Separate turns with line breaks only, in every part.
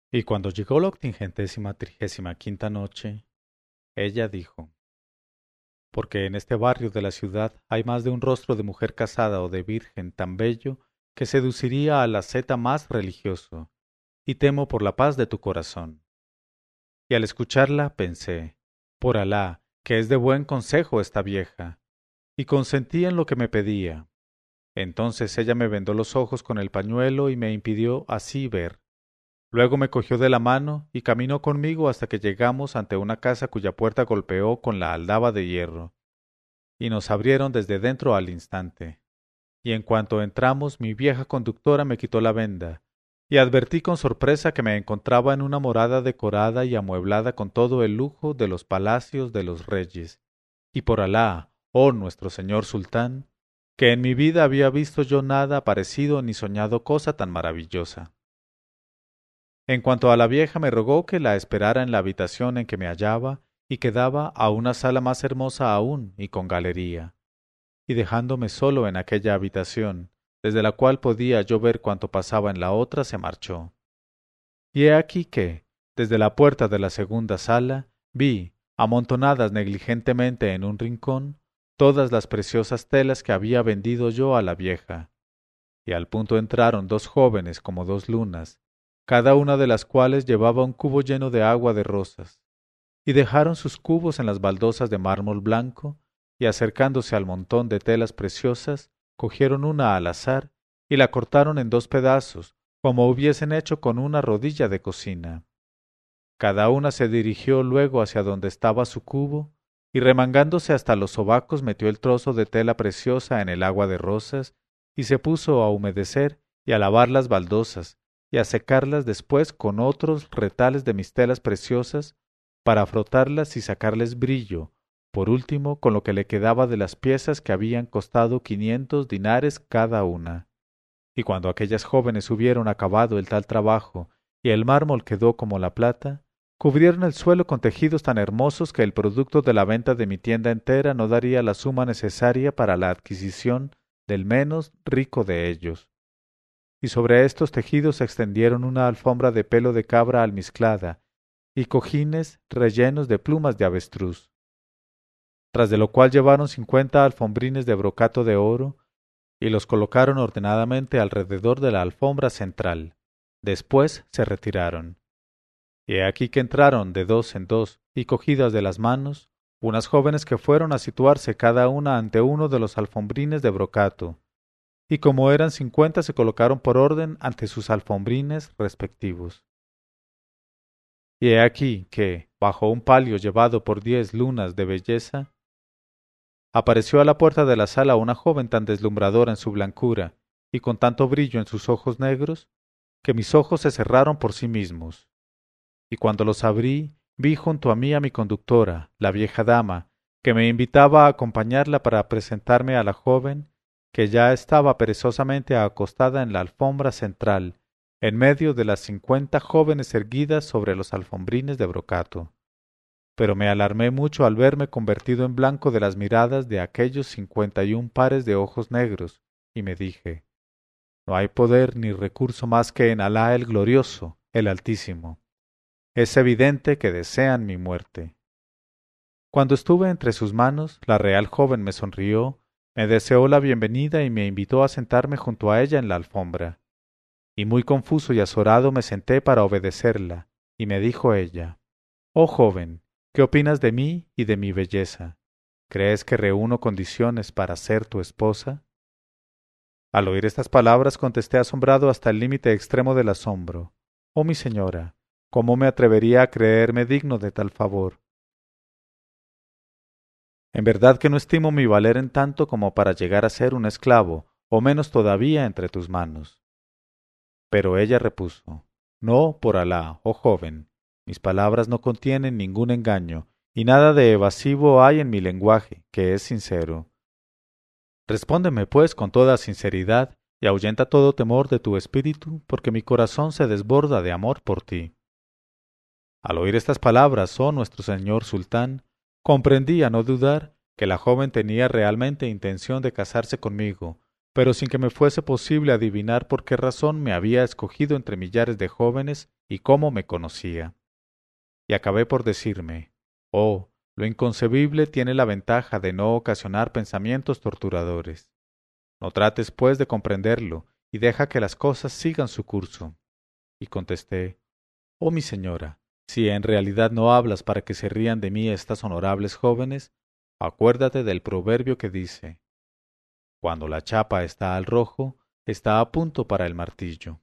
Y cuando llegó la 835ª noche, ella dijo: porque en este barrio de la ciudad hay más de un rostro de mujer casada o de virgen tan bello que seduciría al asceta más religioso, y temo por la paz de tu corazón. Y al escucharla pensé: por Alá, que es de buen consejo esta vieja, y consentí en lo que me pedía. Entonces ella me vendó los ojos con el pañuelo y me impidió así ver. Luego me cogió de la mano y caminó conmigo hasta que llegamos ante una casa cuya puerta golpeó con la aldaba de hierro, y nos abrieron desde dentro al instante. Y en cuanto entramos, mi vieja conductora me quitó la venda, y advertí con sorpresa que me encontraba en una morada decorada y amueblada con todo el lujo de los palacios de los reyes. Y por Alá, oh nuestro señor sultán, que en mi vida había visto yo nada parecido ni soñado cosa tan maravillosa. En cuanto a la vieja, me rogó que la esperara en la habitación en que me hallaba y que daba a una sala más hermosa aún y con galería. Y dejándome solo en aquella habitación, desde la cual podía yo ver cuanto pasaba en la otra, se marchó. Y he aquí que, desde la puerta de la segunda sala, vi, amontonadas negligentemente en un rincón, todas las preciosas telas que había vendido yo a la vieja. Y al punto entraron dos jóvenes como dos lunas, cada una de las cuales llevaba un cubo lleno de agua de rosas, y dejaron sus cubos en las baldosas de mármol blanco, y acercándose al montón de telas preciosas, cogieron una al azar y la cortaron en dos pedazos, como hubiesen hecho con una rodilla de cocina. Cada una se dirigió luego hacia donde estaba su cubo, y remangándose hasta los sobacos metió el trozo de tela preciosa en el agua de rosas, y se puso a humedecer y a lavar las baldosas, y a secarlas después con otros retales de mis telas preciosas, para frotarlas y sacarles brillo, por último con lo que le quedaba de las piezas que habían costado 500 dinares cada una. Y cuando aquellas jóvenes hubieron acabado el tal trabajo, y el mármol quedó como la plata, cubrieron el suelo con tejidos tan hermosos que el producto de la venta de mi tienda entera no daría la suma necesaria para la adquisición del menos rico de ellos. Y sobre estos tejidos extendieron una alfombra de pelo de cabra almizclada, y cojines rellenos de plumas de avestruz. Tras de lo cual llevaron 50 alfombrines de brocato de oro, y los colocaron ordenadamente alrededor de la alfombra central. Después se retiraron. Y he aquí que entraron de dos en dos, y cogidas de las manos, unas jóvenes que fueron a situarse cada una ante uno de los alfombrines de brocato, y como eran 50 se colocaron por orden ante sus alfombrines respectivos. Y he aquí que, bajo un palio llevado por 10 lunas de belleza, apareció a la puerta de la sala una joven tan deslumbradora en su blancura y con tanto brillo en sus ojos negros, que mis ojos se cerraron por sí mismos. Y cuando los abrí, vi junto a mí a mi conductora, la vieja dama, que me invitaba a acompañarla para presentarme a la joven, que ya estaba perezosamente acostada en la alfombra central, en medio de las 50 jóvenes erguidas sobre los alfombrines de brocato. Pero me alarmé mucho al verme convertido en blanco de las miradas de aquellos 51 pares de ojos negros, y me dije: no hay poder ni recurso más que en Alá el glorioso, el Altísimo. Es evidente que desean mi muerte. Cuando estuve entre sus manos, la real joven me sonrió, me deseó la bienvenida y me invitó a sentarme junto a ella en la alfombra. Y muy confuso y azorado me senté para obedecerla, y me dijo ella: oh joven, ¿qué opinas de mí y de mi belleza? ¿Crees que reúno condiciones para ser tu esposa? Al oír estas palabras contesté asombrado hasta el límite extremo del asombro: oh mi señora, ¿cómo me atrevería a creerme digno de tal favor? En verdad que no estimo mi valer en tanto como para llegar a ser un esclavo, o menos todavía entre tus manos. Pero ella repuso: no, por Alá, oh joven, mis palabras no contienen ningún engaño, y nada de evasivo hay en mi lenguaje, que es sincero. Respóndeme, pues, con toda sinceridad, y ahuyenta todo temor de tu espíritu, porque mi corazón se desborda de amor por ti. Al oír estas palabras, oh nuestro señor sultán, comprendí a no dudar que la joven tenía realmente intención de casarse conmigo, pero sin que me fuese posible adivinar por qué razón me había escogido entre millares de jóvenes y cómo me conocía. Y acabé por decirme, oh, lo inconcebible tiene la ventaja de no ocasionar pensamientos torturadores. No trates, pues, de comprenderlo, y deja que las cosas sigan su curso. Y contesté, oh mi señora, si en realidad no hablas para que se rían de mí estas honorables jóvenes, acuérdate del proverbio que dice, cuando la chapa está al rojo, está a punto para el martillo.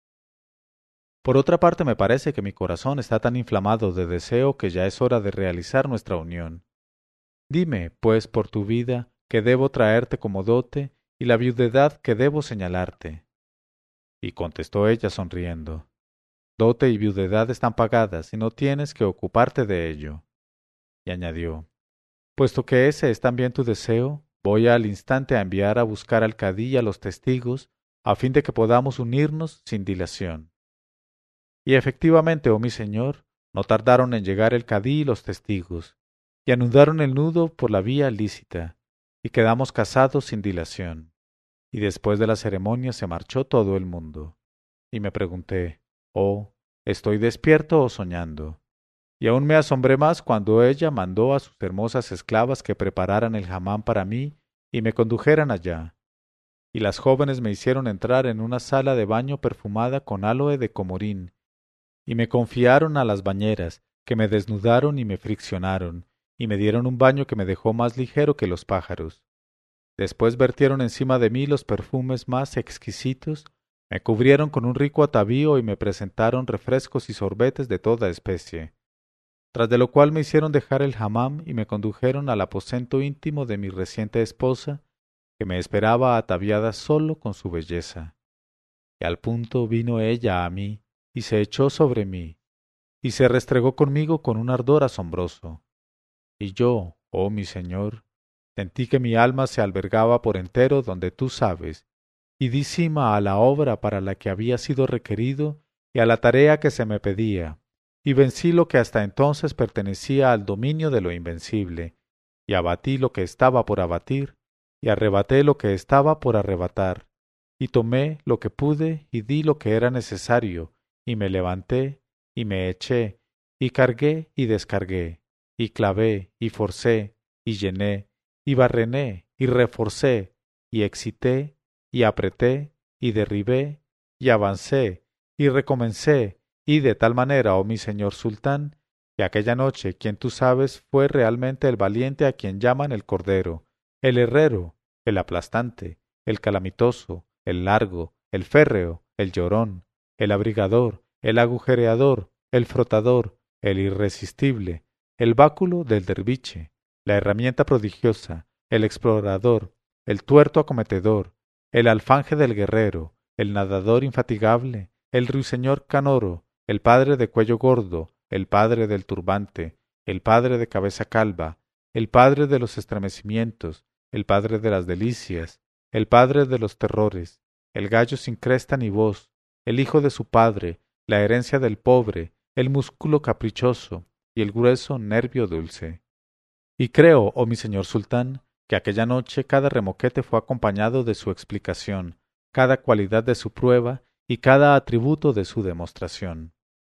Por otra parte, me parece que mi corazón está tan inflamado de deseo que ya es hora de realizar nuestra unión. Dime, pues, por tu vida, que debo traerte como dote y la viudedad que debo señalarte. Y contestó ella sonriendo, dote y viudedad están pagadas y no tienes que ocuparte de ello. Y añadió, puesto que ese es también tu deseo, voy al instante a enviar a buscar al cadí y a los testigos, a fin de que podamos unirnos sin dilación. Y efectivamente, oh mi señor, no tardaron en llegar el cadí y los testigos, y anudaron el nudo por la vía lícita, y quedamos casados sin dilación. Y después de la ceremonia se marchó todo el mundo. Y me pregunté, oh, ¿estoy despierto o soñando? Y aún me asombré más cuando ella mandó a sus hermosas esclavas que prepararan el jamán para mí y me condujeran allá. Y las jóvenes me hicieron entrar en una sala de baño perfumada con áloe de comorín, y me confiaron a las bañeras, que me desnudaron y me friccionaron, y me dieron un baño que me dejó más ligero que los pájaros. Después vertieron encima de mí los perfumes más exquisitos, me cubrieron con un rico atavío y me presentaron refrescos y sorbetes de toda especie. Tras de lo cual me hicieron dejar el hammam y me condujeron al aposento íntimo de mi reciente esposa, que me esperaba ataviada solo con su belleza. Y al punto vino ella a mí, y se echó sobre mí, y se restregó conmigo con un ardor asombroso. Y yo, oh mi señor, sentí que mi alma se albergaba por entero donde tú sabes, y di cima a la obra para la que había sido requerido y a la tarea que se me pedía, y vencí lo que hasta entonces pertenecía al dominio de lo invencible, y abatí lo que estaba por abatir, y arrebaté lo que estaba por arrebatar, y tomé lo que pude y di lo que era necesario, y me levanté, y me eché, y cargué y descargué, y clavé, y forcé, y llené, y barrené, y reforcé, y excité, y apreté, y derribé, y avancé, y recomencé, y de tal manera, oh mi señor sultán, que aquella noche quien tú sabes fue realmente el valiente a quien llaman el cordero, el herrero, el aplastante, el calamitoso, el largo, el férreo, el llorón, el abrigador, el agujereador, el frotador, el irresistible, el báculo del derviche, la herramienta prodigiosa, el explorador, el tuerto acometedor, el alfanje del guerrero, el nadador infatigable, el ruiseñor canoro, el padre de cuello gordo, el padre del turbante, el padre de cabeza calva, el padre de los estremecimientos, el padre de las delicias, el padre de los terrores, el gallo sin cresta ni voz, el hijo de su padre, la herencia del pobre, el músculo caprichoso y el grueso nervio dulce. Y creo, oh mi señor sultán, que aquella noche cada remoquete fue acompañado de su explicación, cada cualidad de su prueba y cada atributo de su demostración.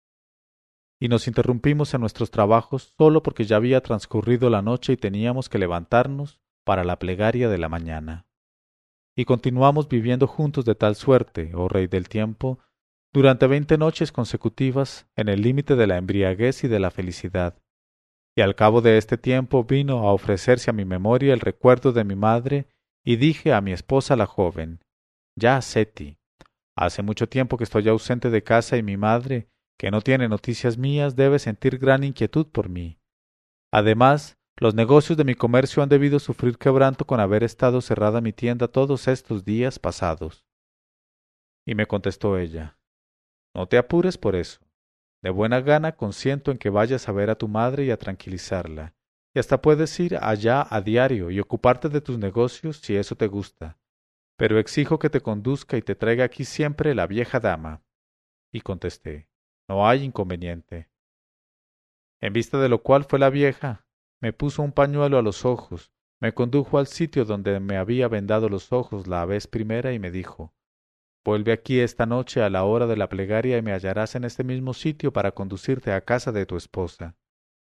Y nos interrumpimos en nuestros trabajos solo porque ya había transcurrido la noche y teníamos que levantarnos para la plegaria de la mañana. Y continuamos viviendo juntos de tal suerte, oh Rey del tiempo, durante 20 noches consecutivas en el límite de la embriaguez y de la felicidad. Y al cabo de este tiempo vino a ofrecerse a mi memoria el recuerdo de mi madre, y dije a mi esposa la joven, ya, Seti, hace mucho tiempo que estoy ausente de casa y mi madre, que no tiene noticias mías, debe sentir gran inquietud por mí. Además, los negocios de mi comercio han debido sufrir quebranto con haber estado cerrada mi tienda todos estos días pasados. Y me contestó ella, no te apures por eso. De buena gana consiento en que vayas a ver a tu madre y a tranquilizarla, y hasta puedes ir allá a diario y ocuparte de tus negocios si eso te gusta, pero exijo que te conduzca y te traiga aquí siempre la vieja dama. Y contesté, no hay inconveniente. En vista de lo cual fue la vieja, me puso un pañuelo a los ojos, me condujo al sitio donde me había vendado los ojos la vez primera y me dijo: «Vuelve aquí esta noche a la hora de la plegaria y me hallarás en este mismo sitio para conducirte a casa de tu esposa».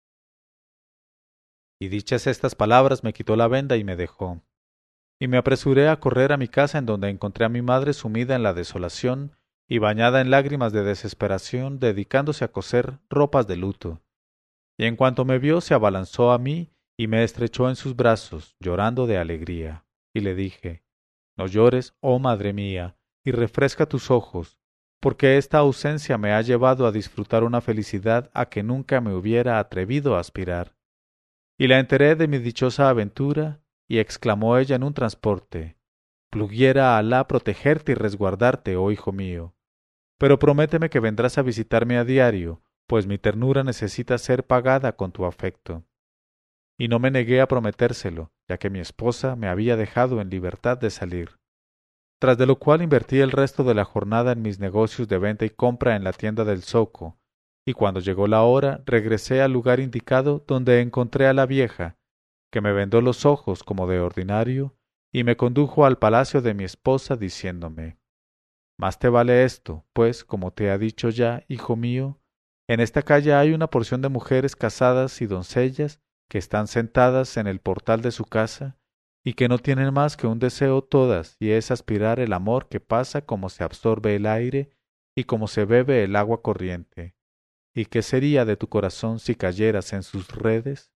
Y dichas estas palabras me quitó la venda y me dejó. Y me apresuré a correr a mi casa, en donde encontré a mi madre sumida en la desolación y bañada en lágrimas de desesperación, dedicándose a coser ropas de luto. Y en cuanto me vio, se abalanzó a mí y me estrechó en sus brazos, llorando de alegría. Y le dije: «No llores, oh madre mía, y refresca tus ojos, porque esta ausencia me ha llevado a disfrutar una felicidad a que nunca me hubiera atrevido a aspirar». Y la enteré de mi dichosa aventura, y exclamó ella en un transporte: «Pluguiera a Alá protegerte y resguardarte, oh hijo mío. Pero prométeme que vendrás a visitarme a diario, pues mi ternura necesita ser pagada con tu afecto». Y no me negué a prometérselo, ya que mi esposa me había dejado en libertad de salir. Tras de lo cual invertí el resto de la jornada en mis negocios de venta y compra en la tienda del zoco, y cuando llegó la hora regresé al lugar indicado, donde encontré a la vieja, que me vendó los ojos como de ordinario, y me condujo al palacio de mi esposa, diciéndome: «Más te vale esto, pues, como te ha dicho ya, hijo mío, en esta calle hay una porción de mujeres casadas y doncellas que están sentadas en el portal de su casa, y que no tienen más que un deseo todas, y es aspirar el amor que pasa como se absorbe el aire y como se bebe el agua corriente. ¿Y qué sería de tu corazón si cayeras en sus redes?».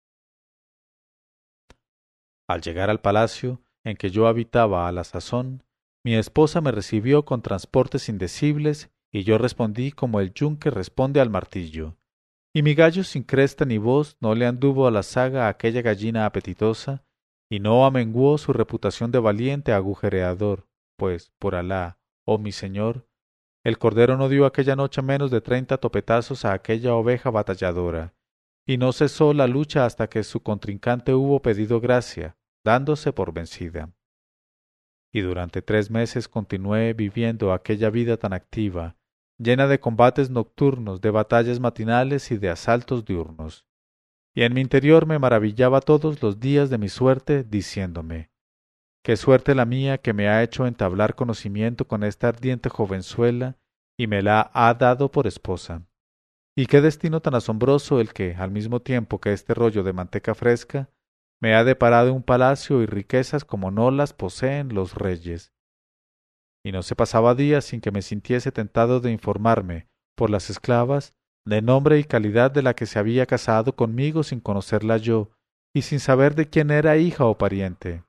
Al llegar al palacio en que yo habitaba a la sazón, mi esposa me recibió con transportes indecibles, y yo respondí como el yunque responde al martillo. Y mi gallo sin cresta ni voz no le anduvo a la zaga a aquella gallina apetitosa, y no amenguó su reputación de valiente agujereador, pues, por Alá, oh mi señor, el cordero no dio aquella noche menos de 30 topetazos a aquella oveja batalladora, y no cesó la lucha hasta que su contrincante hubo pedido gracia, dándose por vencida. Y durante 3 meses continué viviendo aquella vida tan activa, llena de combates nocturnos, de batallas matinales y de asaltos diurnos. Y en mi interior me maravillaba todos los días de mi suerte, diciéndome: «Qué suerte la mía, que me ha hecho entablar conocimiento con esta ardiente jovenzuela y me la ha dado por esposa. Y qué destino tan asombroso el que, al mismo tiempo que este rollo de manteca fresca, me ha deparado un palacio y riquezas como no las poseen los reyes». Y no se pasaba día sin que me sintiese tentado de informarme, por las esclavas, de nombre y calidad de la que se había casado conmigo sin conocerla yo, y sin saber de quién era hija o pariente.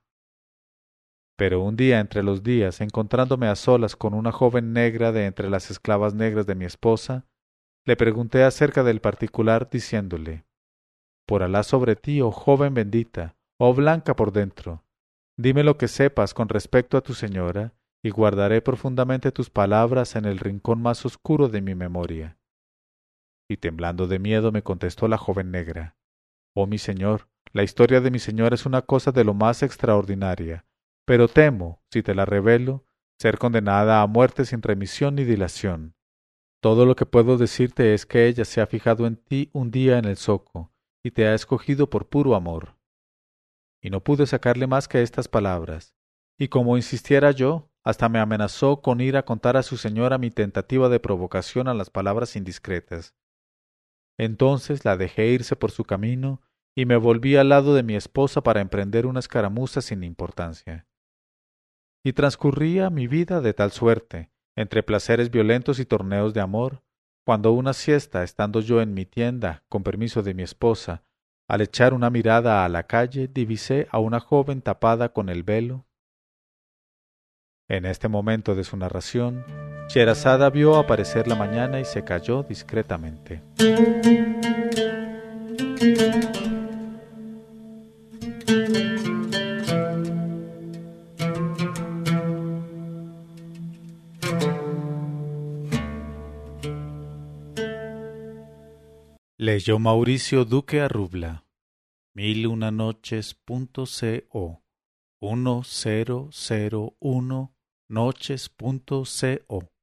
Pero un día entre los días, encontrándome a solas con una joven negra de entre las esclavas negras de mi esposa, le pregunté acerca del particular, diciéndole: «Por Alá sobre ti, oh joven bendita, oh blanca por dentro, dime lo que sepas con respecto a tu señora, y guardaré profundamente tus palabras en el rincón más oscuro de mi memoria». Y temblando de miedo me contestó la joven negra: «Oh mi señor, la historia de mi señora es una cosa de lo más extraordinaria, pero temo, si te la revelo, ser condenada a muerte sin remisión ni dilación. Todo lo que puedo decirte es que ella se ha fijado en ti un día en el zoco, y te ha escogido por puro amor». Y no pude sacarle más que estas palabras, y como insistiera yo, hasta me amenazó con ir a contar a su señora mi tentativa de provocación a las palabras indiscretas. Entonces la dejé irse por su camino, y me volví al lado de mi esposa para emprender una escaramuza sin importancia. Y transcurría mi vida de tal suerte, entre placeres violentos y torneos de amor, cuando una siesta, estando yo en mi tienda, con permiso de mi esposa, al echar una mirada a la calle, divisé a una joven tapada con el velo. En este momento de su narración, Sherazada vio aparecer la mañana y se calló discretamente. Leyó Mauricio Duque Arrubla. 1001noches.co 1001noches.co